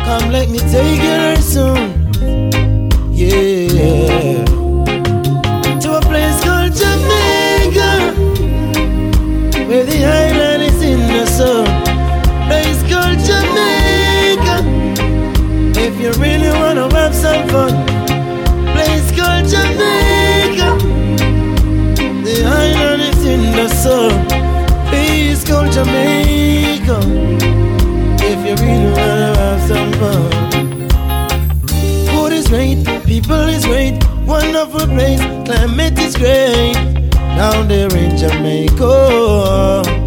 Come let me take you there soon. Yeah. To a place called Jamaica, where the island is in the sun. Place called Jamaica, if you really wanna have some fun. Place called Jamaica, the island is in the sun. Place called Jamaica, if you really wanna have some fun. Food is great, people is great, wonderful place, climate is great down there in Jamaica.